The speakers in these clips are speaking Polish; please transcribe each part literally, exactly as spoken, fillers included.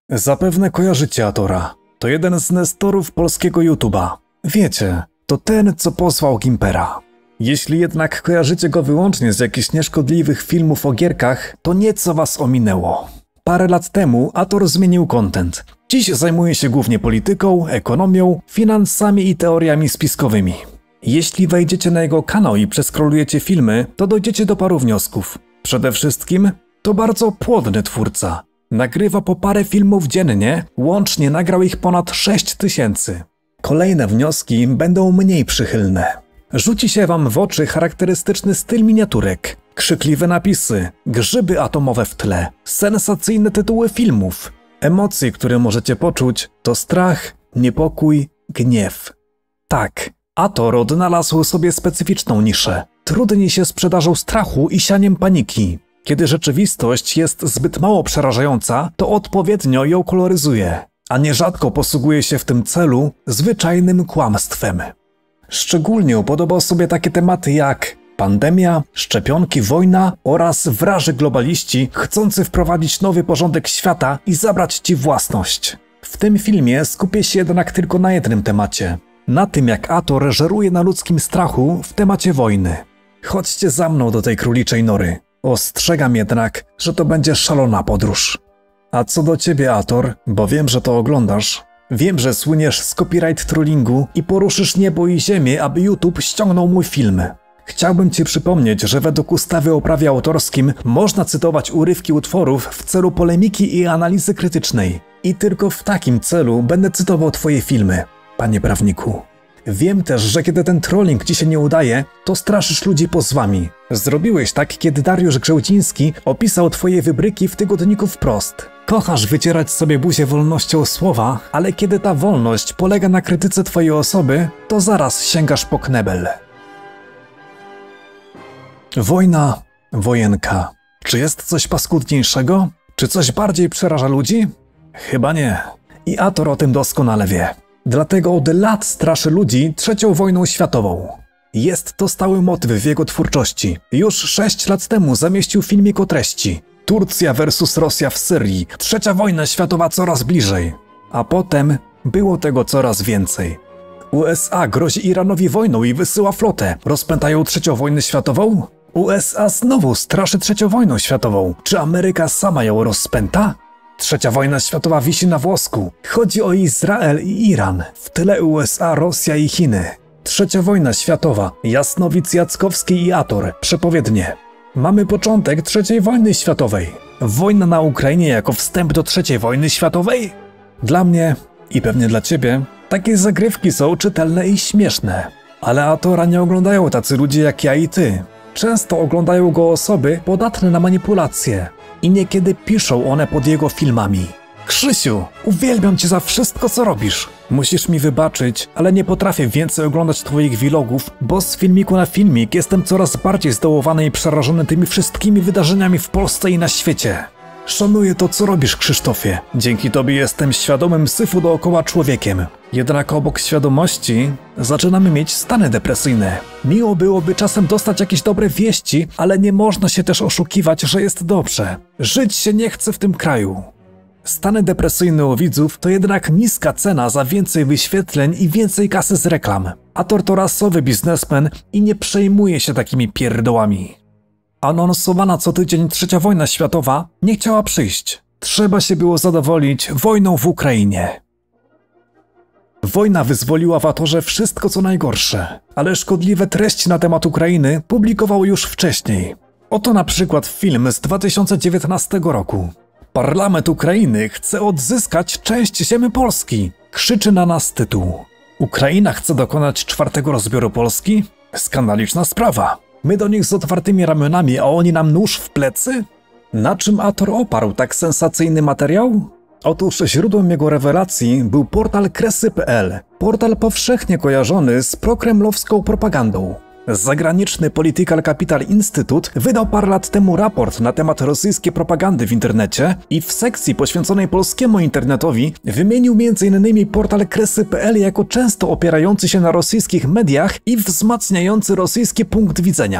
Zapewne kojarzycie Atora. To jeden z nestorów polskiego YouTube'a. Wiecie, to ten, co posłał Gimpera. Jeśli jednak kojarzycie go wyłącznie z jakichś nieszkodliwych filmów o gierkach, to nieco was ominęło. Parę lat temu Ator zmienił content. Dziś zajmuje się głównie polityką, ekonomią, finansami i teoriami spiskowymi. Jeśli wejdziecie na jego kanał i przeskrolujecie filmy, to dojdziecie do paru wniosków. Przede wszystkim to bardzo płodny twórca. Nagrywa po parę filmów dziennie, łącznie nagrał ich ponad sześć tysięcy. Kolejne wnioski będą mniej przychylne. Rzuci się wam w oczy charakterystyczny styl miniaturek, krzykliwe napisy, grzyby atomowe w tle, sensacyjne tytuły filmów. Emocje, które możecie poczuć, to strach, niepokój, gniew. Tak, Ator odnalazł sobie specyficzną niszę. Trudni się sprzedażą strachu i sianiem paniki. Kiedy rzeczywistość jest zbyt mało przerażająca, to odpowiednio ją koloryzuje, a nierzadko posługuje się w tym celu zwyczajnym kłamstwem. Szczególnie upodobał sobie takie tematy jak pandemia, szczepionki, wojna oraz wraży globaliści chcący wprowadzić nowy porządek świata i zabrać ci własność. W tym filmie skupię się jednak tylko na jednym temacie. Na tym, jak Ator żeruje na ludzkim strachu w temacie wojny. Chodźcie za mną do tej króliczej nory. Ostrzegam jednak, że to będzie szalona podróż. A co do ciebie, Ator, bo wiem, że to oglądasz. Wiem, że słyniesz z copyright trollingu i poruszysz niebo i ziemię, aby YouTube ściągnął mój film. Chciałbym ci przypomnieć, że według ustawy o prawie autorskim można cytować urywki utworów w celu polemiki i analizy krytycznej. I tylko w takim celu będę cytował twoje filmy, panie prawniku. Wiem też, że kiedy ten trolling ci się nie udaje, to straszysz ludzi pozwami. Zrobiłeś tak, kiedy Dariusz Grzęciński opisał twoje wybryki w tygodniku Wprost. Kochasz wycierać sobie buzię wolnością słowa, ale kiedy ta wolność polega na krytyce twojej osoby, to zaraz sięgasz po knebel. Wojna, wojenka. Czy jest coś paskudniejszego? Czy coś bardziej przeraża ludzi? Chyba nie. I Ator o tym doskonale wie. Dlatego od lat straszy ludzi trzecią wojną światową. Jest to stały motyw w jego twórczości. Już sześć lat temu zamieścił filmik o treści. Turcja versus Rosja w Syrii. Trzecia wojna światowa coraz bliżej. A potem było tego coraz więcej. U S A grozi Iranowi wojną i wysyła flotę. Rozpętają trzecią wojnę światową? U S A znowu straszy trzecią wojną światową. Czy Ameryka sama ją rozpęta? Trzecia wojna światowa wisi na włosku. Chodzi o Izrael i Iran. W tyle U S A, Rosja i Chiny. Trzecia wojna światowa. Jasnowic, Jackowski i Ator. Przepowiednie. Mamy początek trzeciej wojny światowej. Wojna na Ukrainie jako wstęp do trzeciej wojny światowej? Dla mnie i pewnie dla ciebie takie zagrywki są czytelne i śmieszne. Ale Atora nie oglądają tacy ludzie jak ja i ty. Często oglądają go osoby podatne na manipulacje. I niekiedy piszą one pod jego filmami. Krzysiu, uwielbiam cię za wszystko, co robisz. Musisz mi wybaczyć, ale nie potrafię więcej oglądać twoich vlogów, bo z filmiku na filmik jestem coraz bardziej zdołowany i przerażony tymi wszystkimi wydarzeniami w Polsce i na świecie. Szanuję to, co robisz, Krzysztofie. Dzięki tobie jestem świadomym syfu dookoła człowiekiem. Jednak obok świadomości zaczynamy mieć stany depresyjne. Miło byłoby czasem dostać jakieś dobre wieści, ale nie można się też oszukiwać, że jest dobrze. Żyć się nie chce w tym kraju. Stany depresyjne u widzów to jednak niska cena za więcej wyświetleń i więcej kasy z reklam. Ator to rasowy biznesmen i nie przejmuje się takimi pierdołami. Anonsowana co tydzień trzecia wojna światowa nie chciała przyjść. Trzeba się było zadowolić wojną w Ukrainie. Wojna wyzwoliła w Atorze wszystko co najgorsze, ale szkodliwe treści na temat Ukrainy publikował już wcześniej. Oto na przykład film z dwa tysiące dziewiętnastego roku. Parlament Ukrainy chce odzyskać część ziemi Polski. Krzyczy na nas tytuł. Ukraina chce dokonać czwartego rozbioru Polski? Skandaliczna sprawa. My do nich z otwartymi ramionami, a oni nam nóż w plecy? Na czym Ator oparł tak sensacyjny materiał? Otóż źródłem jego rewelacji był portal kresy kropka p l. Portal powszechnie kojarzony z prokremlowską propagandą. Zagraniczny Political Capital Institute wydał parę lat temu raport na temat rosyjskiej propagandy w internecie i w sekcji poświęconej polskiemu internetowi wymienił między innymi portal kresy kropka p l jako często opierający się na rosyjskich mediach i wzmacniający rosyjski punkt widzenia.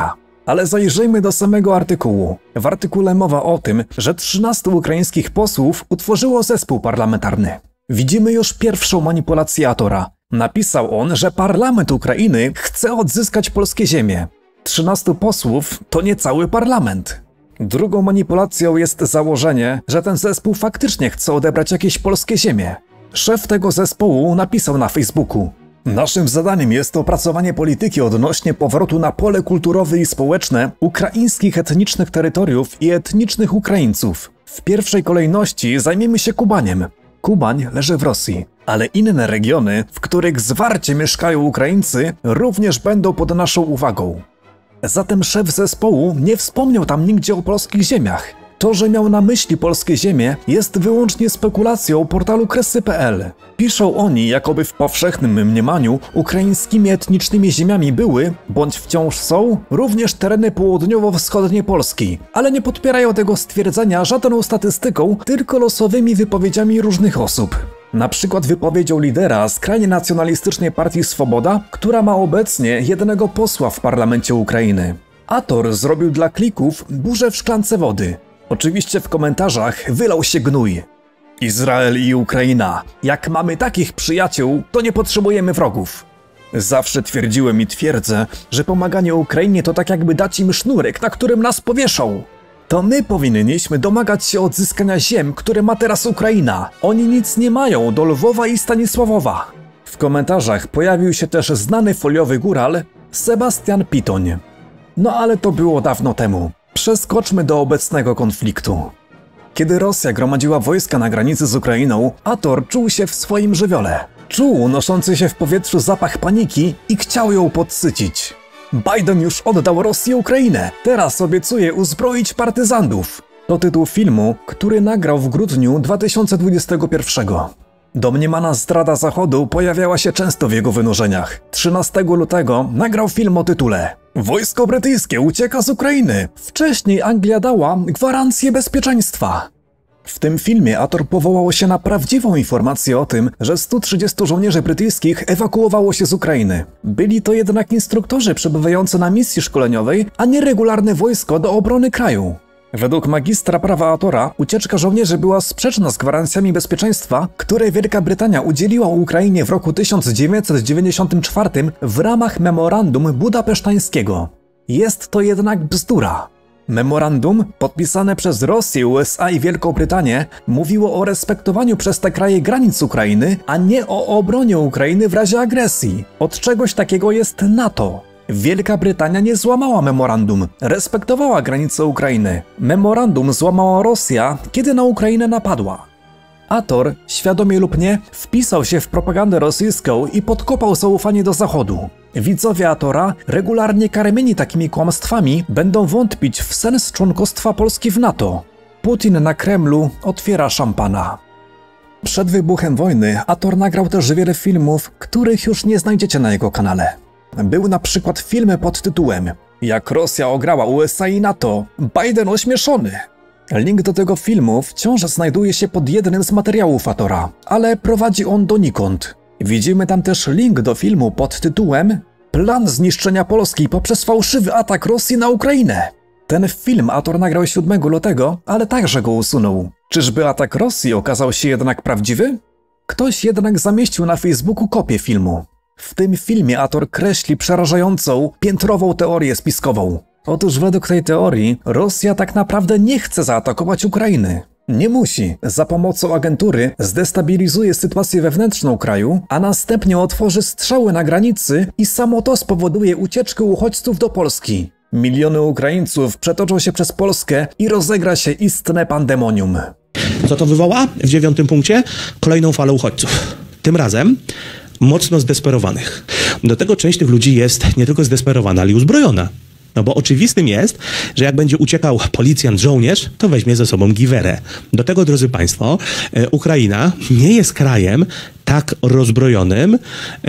Ale zajrzyjmy do samego artykułu. W artykule mowa o tym, że trzynastu ukraińskich posłów utworzyło zespół parlamentarny. Widzimy już pierwszą manipulację Atora. Napisał on, że parlament Ukrainy chce odzyskać polskie ziemie. trzynastu posłów to nie cały parlament. Drugą manipulacją jest założenie, że ten zespół faktycznie chce odebrać jakieś polskie ziemie. Szef tego zespołu napisał na Facebooku: naszym zadaniem jest opracowanie polityki odnośnie powrotu na pole kulturowe i społeczne ukraińskich etnicznych terytoriów i etnicznych Ukraińców. W pierwszej kolejności zajmiemy się Kubaniem. Kubań leży w Rosji, ale inne regiony, w których zwarcie mieszkają Ukraińcy, również będą pod naszą uwagą. Zatem szef zespołu nie wspomniał tam nigdzie o polskich ziemiach. To, że miał na myśli polskie ziemie, jest wyłącznie spekulacją portalu kresy kropka pe el. Piszą oni, jakoby w powszechnym mniemaniu ukraińskimi etnicznymi ziemiami były, bądź wciąż są, również tereny południowo-wschodnie Polski, ale nie podpierają tego stwierdzenia żadną statystyką, tylko losowymi wypowiedziami różnych osób. Na przykład wypowiedzią lidera skrajnie nacjonalistycznej partii Swoboda, która ma obecnie jednego posła w parlamencie Ukrainy. Ator zrobił dla klików burzę w szklance wody. Oczywiście w komentarzach wylał się gnój. Izrael i Ukraina. Jak mamy takich przyjaciół, to nie potrzebujemy wrogów. Zawsze twierdziłem i twierdzę, że pomaganie Ukrainie to tak jakby dać im sznurek, na którym nas powieszą. To my powinniśmy domagać się odzyskania ziem, które ma teraz Ukraina. Oni nic nie mają do Lwowa i Stanisławowa. W komentarzach pojawił się też znany foliowy góral Sebastian Pitoń. No ale to było dawno temu. Przeskoczmy do obecnego konfliktu. Kiedy Rosja gromadziła wojska na granicy z Ukrainą, Ator czuł się w swoim żywiole. Czuł unoszący się w powietrzu zapach paniki i chciał ją podsycić. Biden już oddał Rosji Ukrainę, teraz obiecuje uzbroić partyzantów. To tytuł filmu, który nagrał w grudniu dwa tysiące dwudziestego pierwszego. Domniemana zdrada Zachodu pojawiała się często w jego wynurzeniach. trzynastego lutego nagrał film o tytule Wojsko brytyjskie ucieka z Ukrainy. Wcześniej Anglia dała gwarancję bezpieczeństwa. W tym filmie Ator powołał się na prawdziwą informację o tym, że stu trzydziestu żołnierzy brytyjskich ewakuowało się z Ukrainy. Byli to jednak instruktorzy przebywający na misji szkoleniowej, a nie regularne wojsko do obrony kraju. Według magistra prawa Atora ucieczka żołnierzy była sprzeczna z gwarancjami bezpieczeństwa, które Wielka Brytania udzieliła Ukrainie w roku tysiąc dziewięćset dziewięćdziesiątym czwartym w ramach memorandum budapesztańskiego. Jest to jednak bzdura. Memorandum, podpisane przez Rosję, U S A i Wielką Brytanię, mówiło o respektowaniu przez te kraje granic Ukrainy, a nie o obronie Ukrainy w razie agresji. Od czegoś takiego jest NATO. Wielka Brytania nie złamała memorandum, respektowała granice Ukrainy. Memorandum złamała Rosja, kiedy na Ukrainę napadła. Ator, świadomie lub nie, wpisał się w propagandę rosyjską i podkopał zaufanie do Zachodu. Widzowie Atora, regularnie karmieni takimi kłamstwami, będą wątpić w sens członkostwa Polski w NATO. Putin na Kremlu otwiera szampana. Przed wybuchem wojny Ator nagrał też wiele filmów, których już nie znajdziecie na jego kanale. Był na przykład film pod tytułem Jak Rosja ograła U S A i NATO, Biden ośmieszony. Link do tego filmu wciąż znajduje się pod jednym z materiałów Atora, ale prowadzi on donikąd. Widzimy tam też link do filmu pod tytułem Plan zniszczenia Polski poprzez fałszywy atak Rosji na Ukrainę. Ten film Ator nagrał siódmego lutego, ale także go usunął. Czyżby atak Rosji okazał się jednak prawdziwy? Ktoś jednak zamieścił na Facebooku kopię filmu. W tym filmie Ator kreśli przerażającą, piętrową teorię spiskową. Otóż według tej teorii Rosja tak naprawdę nie chce zaatakować Ukrainy. Nie musi. Za pomocą agentury zdestabilizuje sytuację wewnętrzną kraju, a następnie otworzy strzały na granicy i samo to spowoduje ucieczkę uchodźców do Polski. Miliony Ukraińców przetoczą się przez Polskę i rozegra się istne pandemonium. Co to wywoła? W dziewiątym punkcie kolejną falę uchodźców. Tym razem mocno zdesperowanych. Do tego część tych ludzi jest nie tylko zdesperowana, ale i uzbrojona. No bo oczywistym jest, że jak będzie uciekał policjant, żołnierz, to weźmie ze sobą giwerę. Do tego, drodzy Państwo, Ukraina nie jest krajem tak rozbrojonym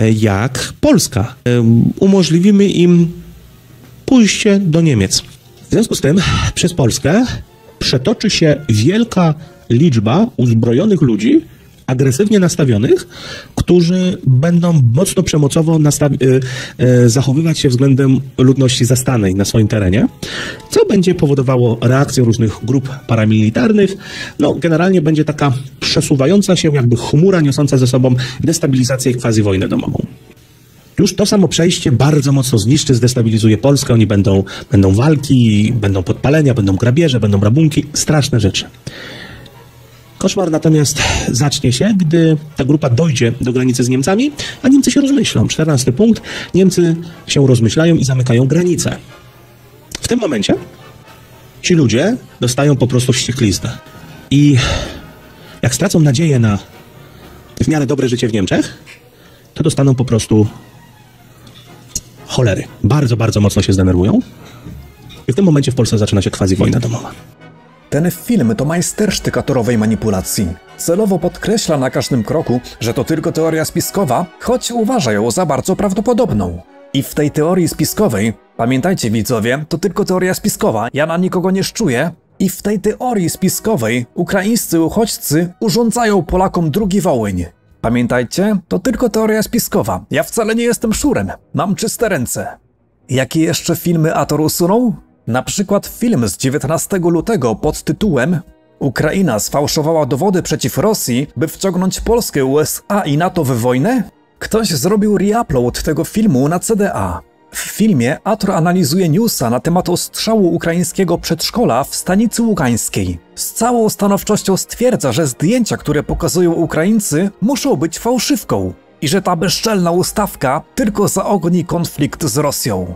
jak Polska. Umożliwimy im pójście do Niemiec. W związku z tym przez Polskę przetoczy się wielka liczba uzbrojonych ludzi, agresywnie nastawionych, którzy będą mocno przemocowo nastawi- y, y, zachowywać się względem ludności zastanej na swoim terenie, co będzie powodowało reakcję różnych grup paramilitarnych. No, generalnie będzie taka przesuwająca się jakby chmura niosąca ze sobą destabilizację i quasi-wojnę domową. Już to samo przejście bardzo mocno zniszczy, zdestabilizuje Polskę. Oni będą, będą walki, będą podpalenia, będą grabieże, będą rabunki. Straszne rzeczy. Koszmar natomiast zacznie się, gdy ta grupa dojdzie do granicy z Niemcami, a Niemcy się rozmyślą. czternasty punkt. Niemcy się rozmyślają i zamykają granicę. W tym momencie ci ludzie dostają po prostu wściekliznę. I jak stracą nadzieję na w miarę dobre życie w Niemczech, to dostaną po prostu cholery. Bardzo, bardzo mocno się zdenerwują. I w tym momencie w Polsce zaczyna się quasi-wojna domowa. Ten film to majstersztyk atorowej manipulacji. Celowo podkreśla na każdym kroku, że to tylko teoria spiskowa, choć uważa ją za bardzo prawdopodobną. I w tej teorii spiskowej, pamiętajcie widzowie, to tylko teoria spiskowa, ja na nikogo nie szczuję, i w tej teorii spiskowej ukraińscy uchodźcy urządzają Polakom drugi Wołyń. Pamiętajcie, to tylko teoria spiskowa, ja wcale nie jestem szurem, mam czyste ręce. Jakie jeszcze filmy Ator usunął? Na przykład film z dziewiętnastego lutego pod tytułem Ukraina sfałszowała dowody przeciw Rosji, by wciągnąć Polskę, U S A i NATO w wojnę? Ktoś zrobił reupload tego filmu na C D A. W filmie Ator analizuje newsa na temat ostrzału ukraińskiego przedszkola w Stanicy Ługańskiej. Z całą stanowczością stwierdza, że zdjęcia, które pokazują Ukraińcy, muszą być fałszywką i że ta bezczelna ustawka tylko zaogni konflikt z Rosją.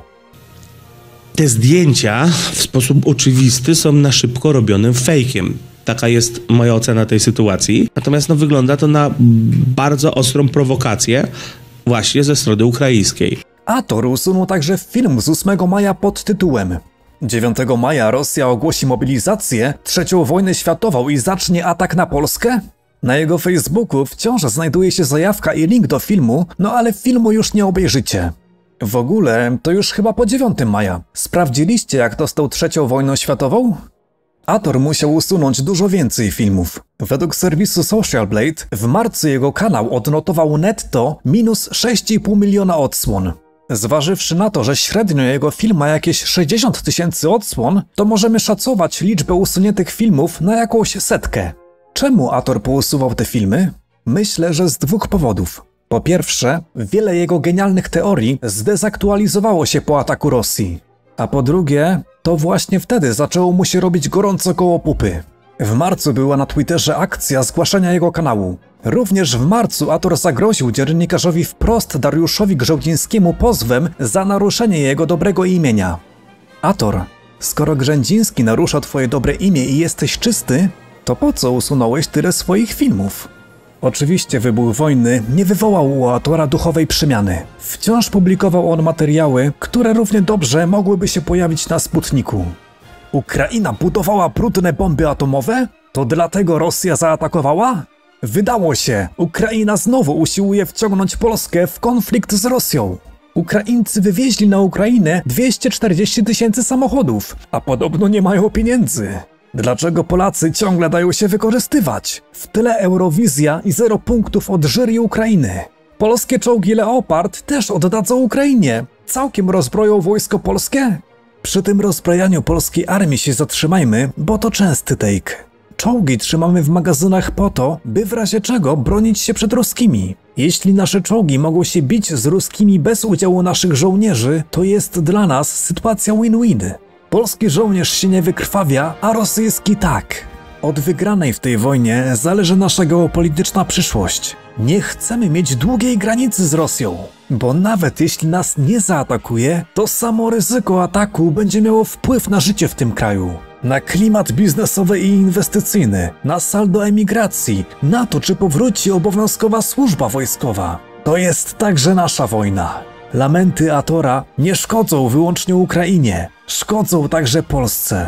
Te zdjęcia w sposób oczywisty są na szybko robionym fejkiem. Taka jest moja ocena tej sytuacji. Natomiast no, wygląda to na bardzo ostrą prowokację właśnie ze strony ukraińskiej. Ator usunął także film z ósmego maja pod tytułem dziewiątego maja Rosja ogłosi mobilizację, trzecią wojnę światową i zacznie atak na Polskę? Na jego Facebooku wciąż znajduje się zajawka i link do filmu, no ale filmu już nie obejrzycie. W ogóle to już chyba po dziewiątego maja. Sprawdziliście, jak to z tą trzecią wojną światową? Ator musiał usunąć dużo więcej filmów. Według serwisu Social Blade w marcu jego kanał odnotował netto minus sześć i pół miliona odsłon. Zważywszy na to, że średnio jego film ma jakieś sześćdziesiąt tysięcy odsłon, to możemy szacować liczbę usuniętych filmów na jakąś setkę. Czemu Ator pousuwał te filmy? Myślę, że z dwóch powodów. Po pierwsze, wiele jego genialnych teorii zdezaktualizowało się po ataku Rosji. A po drugie, to właśnie wtedy zaczęło mu się robić gorąco koło pupy. W marcu była na Twitterze akcja zgłaszania jego kanału. Również w marcu Ator zagroził dziennikarzowi Wprost Dariuszowi Grzałdzińskiemu pozwem za naruszenie jego dobrego imienia. Ator, skoro Grzędziński narusza twoje dobre imię i jesteś czysty, to po co usunąłeś tyle swoich filmów? Oczywiście wybuch wojny nie wywołał u Atora duchowej przemiany. Wciąż publikował on materiały, które równie dobrze mogłyby się pojawić na Sputniku. Ukraina budowała brudne bomby atomowe? To dlatego Rosja zaatakowała? Wydało się, Ukraina znowu usiłuje wciągnąć Polskę w konflikt z Rosją. Ukraińcy wywieźli na Ukrainę dwieście czterdzieści tysięcy samochodów, a podobno nie mają pieniędzy. Dlaczego Polacy ciągle dają się wykorzystywać? W tle Eurowizja i zero punktów od jury Ukrainy. Polskie czołgi Leopard też oddadzą Ukrainie. Całkiem rozbroją wojsko polskie? Przy tym rozbrajaniu polskiej armii się zatrzymajmy, bo to częsty take. Czołgi trzymamy w magazynach po to, by w razie czego bronić się przed ruskimi. Jeśli nasze czołgi mogą się bić z ruskimi bez udziału naszych żołnierzy, to jest dla nas sytuacja win-win. Polski żołnierz się nie wykrwawia, a rosyjski tak. Od wygranej w tej wojnie zależy nasza geopolityczna przyszłość. Nie chcemy mieć długiej granicy z Rosją, bo nawet jeśli nas nie zaatakuje, to samo ryzyko ataku będzie miało wpływ na życie w tym kraju. Na klimat biznesowy i inwestycyjny, na saldo emigracji, na to, czy powróci obowiązkowa służba wojskowa. To jest także nasza wojna. Lamenty Atora nie szkodzą wyłącznie Ukrainie, szkodzą także Polsce.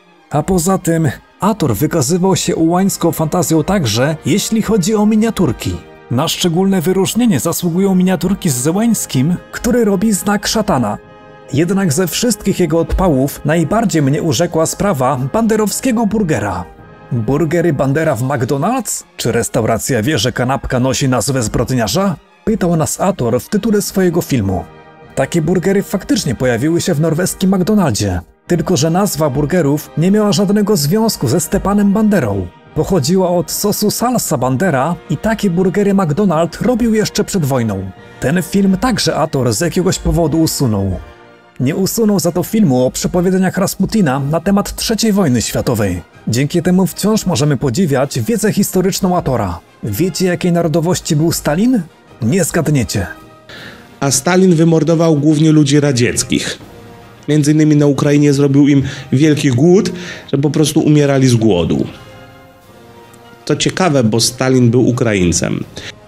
A poza tym Ator wykazywał się ułańską fantazją także, jeśli chodzi o miniaturki. Na szczególne wyróżnienie zasługują miniaturki z Zełeńskim, który robi znak szatana. Jednak ze wszystkich jego odpałów najbardziej mnie urzekła sprawa banderowskiego burgera. Burgery Bandera w McDonald's? Czy restauracja wie, że kanapka nosi nazwę zbrodniarza? Pytał nas Ator w tytule swojego filmu. Takie burgery faktycznie pojawiły się w norweskim McDonaldzie, tylko że nazwa burgerów nie miała żadnego związku ze Stepanem Banderą. Pochodziła od sosu salsa Bandera i takie burgery McDonald robił jeszcze przed wojną. Ten film także Ator z jakiegoś powodu usunął. Nie usunął za to filmu o przepowiedzeniach Rasputina na temat trzeciej wojny światowej. Dzięki temu wciąż możemy podziwiać wiedzę historyczną Atora. Wiecie, jakiej narodowości był Stalin? Nie zgadniecie. A Stalin wymordował głównie ludzi radzieckich. Między innymi na Ukrainie zrobił im wielki głód, że po prostu umierali z głodu. To ciekawe, bo Stalin był Ukraińcem.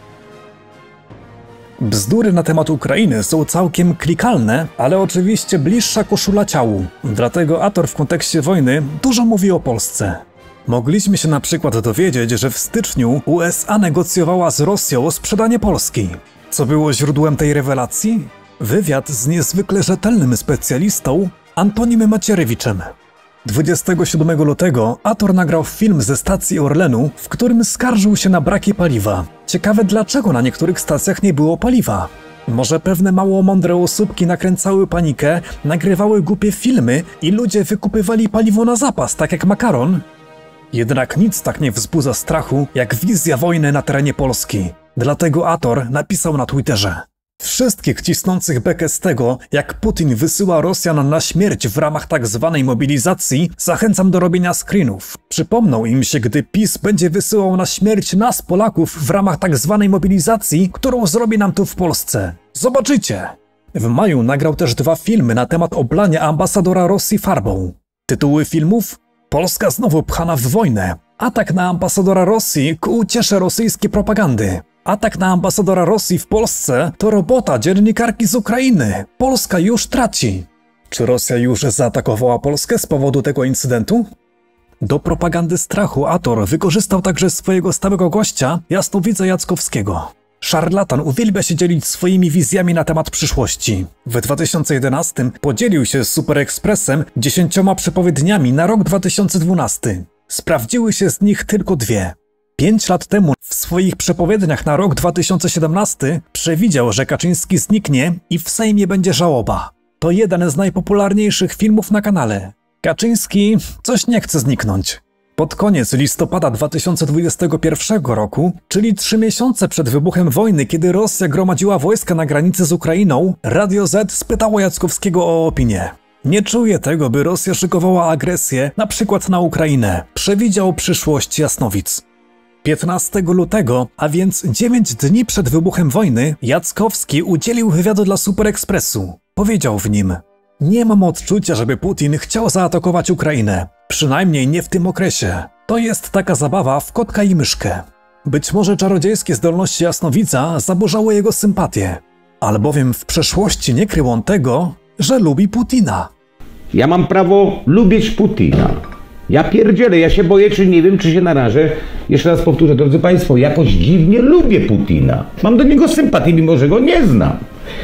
Bzdury na temat Ukrainy są całkiem klikalne, ale oczywiście bliższa koszula ciału. Dlatego Ator w kontekście wojny dużo mówi o Polsce. Mogliśmy się na przykład dowiedzieć, że w styczniu U S A negocjowała z Rosją sprzedanie Polski. Co było źródłem tej rewelacji? Wywiad z niezwykle rzetelnym specjalistą Antonim Macierewiczem. dwudziestego siódmego lutego Ator nagrał film ze stacji Orlenu, w którym skarżył się na braki paliwa. Ciekawe, dlaczego na niektórych stacjach nie było paliwa. Może pewne mało mądre osóbki nakręcały panikę, nagrywały głupie filmy i ludzie wykupywali paliwo na zapas, tak jak makaron? Jednak nic tak nie wzbudza strachu, jak wizja wojny na terenie Polski. Dlatego Ator napisał na Twitterze: wszystkich cisnących bekę z tego, jak Putin wysyła Rosjan na śmierć w ramach tak zwanej mobilizacji, zachęcam do robienia screenów. Przypomną im się, gdy PiS będzie wysyłał na śmierć nas, Polaków, w ramach tak zwanej mobilizacji, którą zrobi nam tu w Polsce. Zobaczycie! W maju nagrał też dwa filmy na temat oblania ambasadora Rosji farbą. Tytuły filmów? Polska znowu pchana w wojnę. Atak na ambasadora Rosji ku uciesze rosyjskiej propagandy. Atak na ambasadora Rosji w Polsce to robota dziennikarki z Ukrainy. Polska już traci. Czy Rosja już zaatakowała Polskę z powodu tego incydentu? Do propagandy strachu Ator wykorzystał także swojego stałego gościa, jasnowidza Jackowskiego. Szarlatan uwielbia się dzielić swoimi wizjami na temat przyszłości. W dwa tysiące jedenastym podzielił się z Super Expressem dziesięcioma przepowiedniami na rok dwa tysiące dwunasty. Sprawdziły się z nich tylko dwie. Pięć lat temu w swoich przepowiedniach na rok dwa tysiące siedemnasty przewidział, że Kaczyński zniknie i w Sejmie będzie żałoba. To jeden z najpopularniejszych filmów na kanale. Kaczyński coś nie chce zniknąć. Pod koniec listopada dwa tysiące dwudziestego pierwszego roku, czyli trzy miesiące przed wybuchem wojny, kiedy Rosja gromadziła wojska na granicy z Ukrainą, Radio Z spytało Jackowskiego o opinię. Nie czuje tego, by Rosja szykowała agresję, na przykład na Ukrainę. Przewidział przyszłość jasnowic. piętnastego lutego, a więc dziewięć dni przed wybuchem wojny, Jackowski udzielił wywiadu dla Super Expressu. Powiedział w nim: nie mam odczucia, żeby Putin chciał zaatakować Ukrainę. Przynajmniej nie w tym okresie. To jest taka zabawa w kotka i myszkę. Być może czarodziejskie zdolności jasnowidza zaburzały jego sympatię. Albowiem w przeszłości nie krył on tego, że lubi Putina. Ja mam prawo lubić Putina. Ja pierdzielę, ja się boję, czy nie wiem, czy się narażę. Jeszcze raz powtórzę, drodzy Państwo, jakoś dziwnie lubię Putina. Mam do niego sympatię, mimo że go nie znam.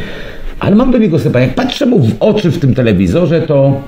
Ale mam do niego sympatię. Jak patrzę mu w oczy w tym telewizorze, to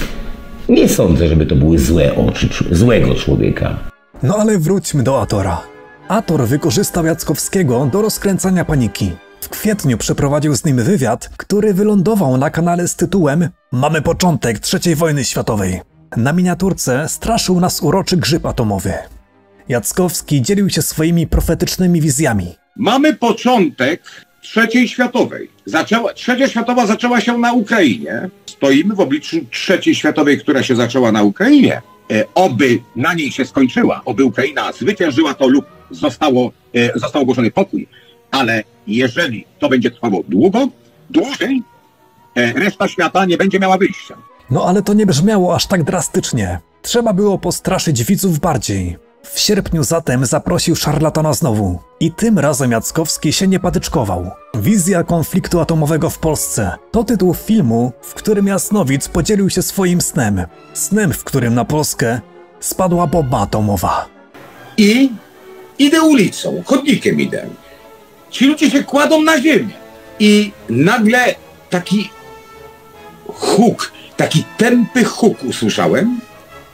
nie sądzę, żeby to były złe oczy złego człowieka. No ale wróćmy do Atora. Ator wykorzystał Jackowskiego do rozkręcania paniki. W kwietniu przeprowadził z nim wywiad, który wylądował na kanale z tytułem Mamy początek trzeciej wojny światowej. Na miniaturce straszył nas uroczy grzyb atomowy. Jackowski dzielił się swoimi profetycznymi wizjami. Mamy początek trzeciej światowej. Zaczęła, trzecia światowa zaczęła się na Ukrainie. Stoimy w obliczu trzeciej światowej, która się zaczęła na Ukrainie. E, oby na niej się skończyła, oby Ukraina zwyciężyła to lub zostało, e, został ogłoszony pokój. Ale jeżeli to będzie trwało długo, dłużej, e, reszta świata nie będzie miała wyjścia. No ale to nie brzmiało aż tak drastycznie. Trzeba było postraszyć widzów bardziej. W sierpniu zatem zaprosił szarlatana znowu. I tym razem Jackowski się nie patyczkował. Wizja konfliktu atomowego w Polsce to tytuł filmu, w którym jasnowic podzielił się swoim snem. Snem, w którym na Polskę spadła bomba atomowa. I idę ulicą, chodnikiem idę. Ci ludzie się kładą na ziemię. I nagle taki huk, taki tępy huk usłyszałem.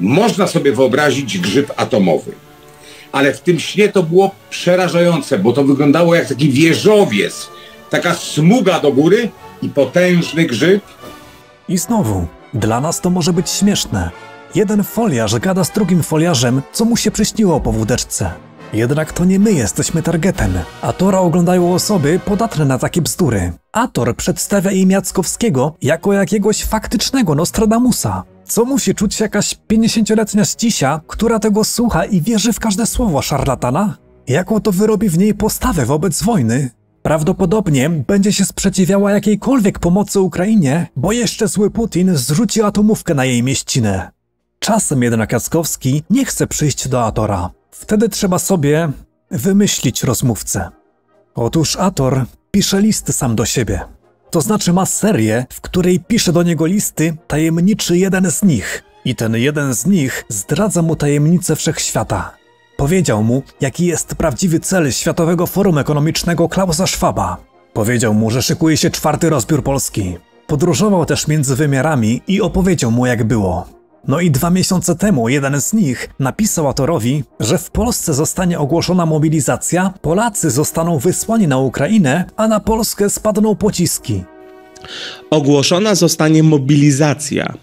można sobie wyobrazić grzyb atomowy. Ale w tym śnie to było przerażające, bo to wyglądało jak taki wieżowiec, taka smuga do góry i potężny grzyb. I znowu, dla nas to może być śmieszne. Jeden foliarz gada z drugim foliarzem, co mu się przyśniło po wódeczce. Jednak to nie my jesteśmy targetem. Atora oglądają osoby podatne na takie bzdury. Ator przedstawia im Jackowskiego jako jakiegoś faktycznego Nostradamusa. Co musi czuć jakaś pięćdziesięcioletnia ścisia, która tego słucha i wierzy w każde słowo szarlatana? Jaką to wyrobi w niej postawę wobec wojny? Prawdopodobnie będzie się sprzeciwiała jakiejkolwiek pomocy Ukrainie, bo jeszcze zły Putin zrzuci atomówkę na jej mieścinę. Czasem jednak Jackowski nie chce przyjść do Atora. Wtedy trzeba sobie wymyślić rozmówcę. Otóż Ator pisze listy sam do siebie. To znaczy ma serię, w której pisze do niego listy tajemniczy jeden z nich. I ten jeden z nich zdradza mu tajemnicę wszechświata. Powiedział mu, jaki jest prawdziwy cel Światowego Forum Ekonomicznego Klausa Schwaba. Powiedział mu, że szykuje się czwarty rozbiór Polski. Podróżował też między wymiarami i opowiedział mu, jak było. No i dwa miesiące temu jeden z nich napisał Atorowi, że w Polsce zostanie ogłoszona mobilizacja, Polacy zostaną wysłani na Ukrainę, a na Polskę spadną pociski. Ogłoszona zostanie mobilizacja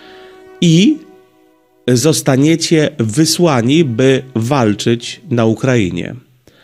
i zostaniecie wysłani, by walczyć na Ukrainie,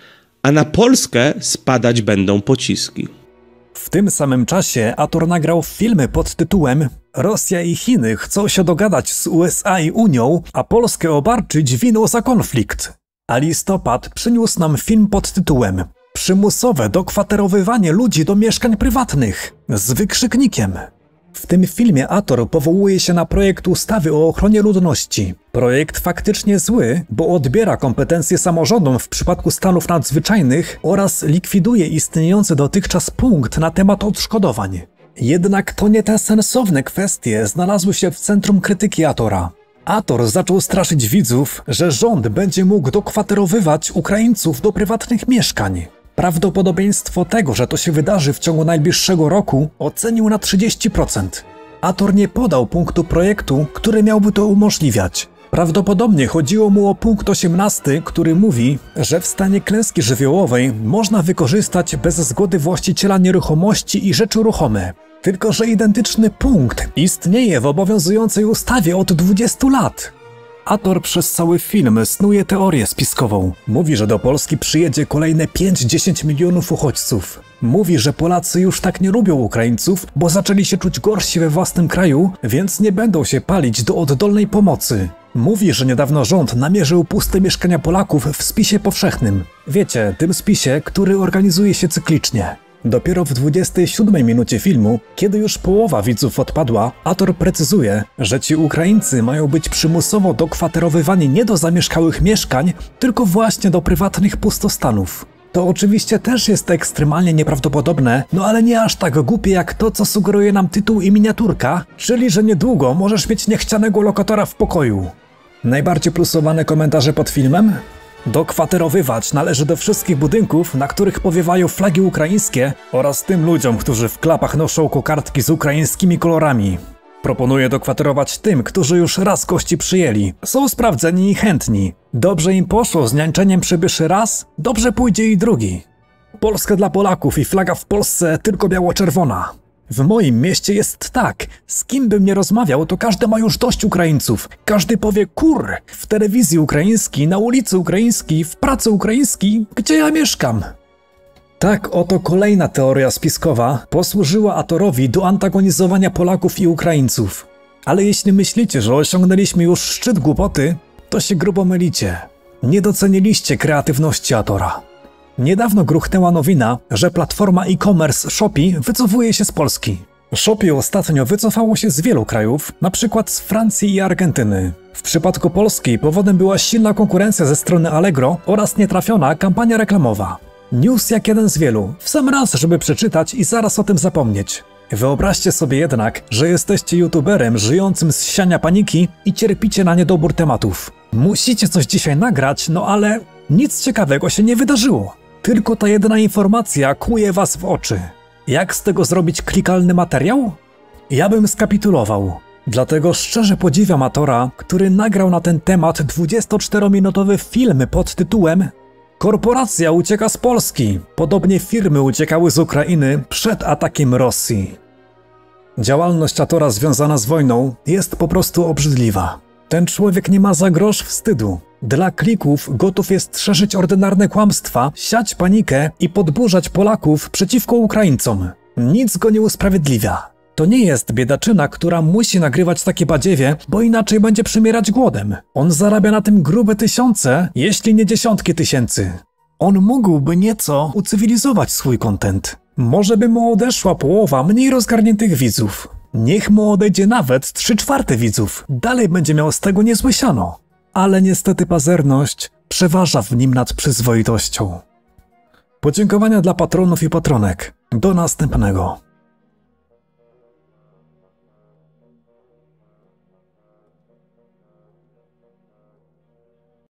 a na Polskę spadać będą pociski. W tym samym czasie Ator nagrał filmy pod tytułem Rosja i Chiny chcą się dogadać z U S A i Unią, a Polskę obarczyć winą za konflikt. A listopad przyniósł nam film pod tytułem Przymusowe dokwaterowywanie ludzi do mieszkań prywatnych z wykrzyknikiem. W tym filmie Ator powołuje się na projekt ustawy o ochronie ludności. Projekt faktycznie zły, bo odbiera kompetencje samorządom w przypadku stanów nadzwyczajnych oraz likwiduje istniejący dotychczas punkt na temat odszkodowań. Jednak to nie te sensowne kwestie znalazły się w centrum krytyki Atora. Ator zaczął straszyć widzów, że rząd będzie mógł dokwaterowywać Ukraińców do prywatnych mieszkań. Prawdopodobieństwo tego, że to się wydarzy w ciągu najbliższego roku, ocenił na trzydzieści procent. Ator nie podał punktu projektu, który miałby to umożliwiać. Prawdopodobnie chodziło mu o punkt osiemnasty, który mówi, że w stanie klęski żywiołowej można wykorzystać bez zgody właściciela nieruchomości i rzeczy ruchome. Tylko że identyczny punkt istnieje w obowiązującej ustawie od dwudziestu lat. Ator przez cały film snuje teorię spiskową. Mówi, że do Polski przyjedzie kolejne pięć do dziesięciu milionów uchodźców. Mówi, że Polacy już tak nie lubią Ukraińców, bo zaczęli się czuć gorsi we własnym kraju, więc nie będą się palić do oddolnej pomocy. Mówi, że niedawno rząd namierzył puste mieszkania Polaków w spisie powszechnym. Wiecie, tym spisie, który organizuje się cyklicznie. Dopiero w dwudziestej siódmej minucie filmu, kiedy już połowa widzów odpadła, Ator precyzuje, że ci Ukraińcy mają być przymusowo dokwaterowywani nie do zamieszkałych mieszkań, tylko właśnie do prywatnych pustostanów. To oczywiście też jest ekstremalnie nieprawdopodobne, no ale nie aż tak głupie jak to, co sugeruje nam tytuł i miniaturka, czyli że niedługo możesz mieć niechcianego lokatora w pokoju. Najbardziej plusowane komentarze pod filmem? Dokwaterowywać należy do wszystkich budynków, na których powiewają flagi ukraińskie oraz tym ludziom, którzy w klapach noszą kokardki z ukraińskimi kolorami. Proponuję dokwaterować tym, którzy już raz gości przyjęli. Są sprawdzeni i chętni. Dobrze im poszło z niańczeniem przybyszy raz, dobrze pójdzie i drugi. Polska dla Polaków i flaga w Polsce tylko biało-czerwona. W moim mieście jest tak, z kim bym nie rozmawiał, to każdy ma już dość Ukraińców. Każdy powie kur, w telewizji ukraińskiej, na ulicy ukraińskiej, w pracy ukraińskiej, gdzie ja mieszkam. Tak oto kolejna teoria spiskowa posłużyła Atorowi do antagonizowania Polaków i Ukraińców. Ale jeśli myślicie, że osiągnęliśmy już szczyt głupoty, to się grubo mylicie. Nie doceniliście kreatywności Atora. Niedawno gruchnęła nowina, że platforma e-commerce Shopee wycofuje się z Polski. Shopee ostatnio wycofało się z wielu krajów, na przykład z Francji i Argentyny. W przypadku Polski powodem była silna konkurencja ze strony Allegro oraz nietrafiona kampania reklamowa. News jak jeden z wielu, w sam raz, żeby przeczytać i zaraz o tym zapomnieć. Wyobraźcie sobie jednak, że jesteście youtuberem żyjącym z siania paniki i cierpicie na niedobór tematów. Musicie coś dzisiaj nagrać, no ale nic ciekawego się nie wydarzyło. Tylko ta jedna informacja kłuje was w oczy. Jak z tego zrobić klikalny materiał? Ja bym skapitulował. Dlatego szczerze podziwiam Atora, który nagrał na ten temat dwudziestoczterominutowy film pod tytułem Korporacja ucieka z Polski. Podobnie firmy uciekały z Ukrainy przed atakiem Rosji. Działalność Atora związana z wojną jest po prostu obrzydliwa. Ten człowiek nie ma za grosz wstydu. Dla klików gotów jest szerzyć ordynarne kłamstwa, siać panikę i podburzać Polaków przeciwko Ukraińcom. Nic go nie usprawiedliwia. To nie jest biedaczyna, która musi nagrywać takie badziewie, bo inaczej będzie przymierać głodem. On zarabia na tym grube tysiące, jeśli nie dziesiątki tysięcy. On mógłby nieco ucywilizować swój content. Może by mu odeszła połowa mniej rozgarniętych widzów. Niech mu odejdzie nawet trzy czwarte widzów. Dalej będzie miał z tego niezłe siano. Ale niestety pazerność przeważa w nim nad przyzwoitością. Podziękowania dla patronów i patronek. Do następnego.